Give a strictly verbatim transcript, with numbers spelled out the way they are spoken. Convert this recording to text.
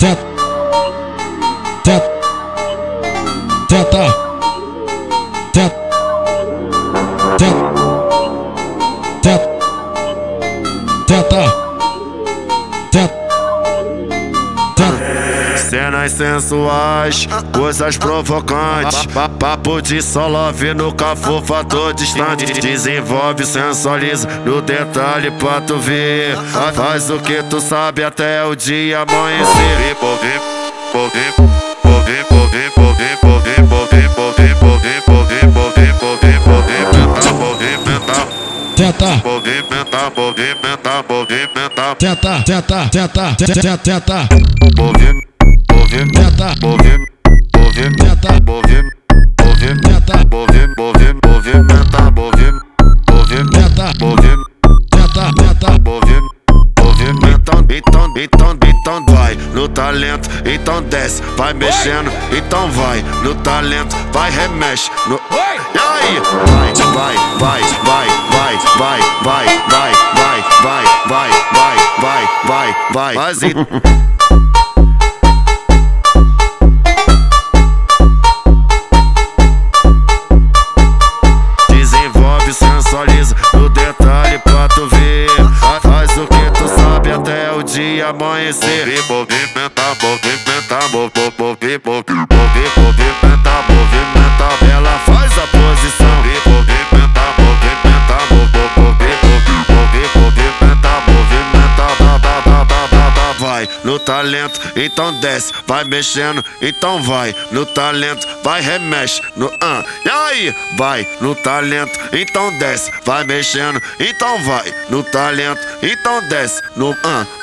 Teta, teta, teta, teta, teta, teta, teta, teta. Cenas sensuais, coisas provocantes, papo de só love no cafufa tô distante. Desenvolve, sensualiza no detalhe pra tu ver. Faz o que tu sabe até o dia amanhecer. Teta, Movimentar, movimentar, movimentar, teta, teta, teta, teta, teta, movim, movim, teta, movim, movim, teta, movim, movim, teta, movim, movim, movimentar, movim, movim, teta, movim, teta, teta. movim, movimentando, então, então, então vai no talento, então desce, vai mexendo, então vai no talento, vai remexe no. E aí, vai, vai, vai, vai, vai, vai, vai, vai, vai, vai, vai, vai, vai, vai, vai, vai, e desenvolve, sensualiza no detalhe pra tu ver. Faz o que tu sabe até o dia amanhecer. Movimentar, movimentar, movimentar, movimentar, movimentar, movimentar. Ela faz a posição. Movimentar, movimentar, movimentar, movimentar, movimentar. Vai no talento, então desce, vai mexendo, então vai no talento, vai remexe no ah. E aí, vai no talento, então desce, vai mexendo, então vai no talento, então desce no ah.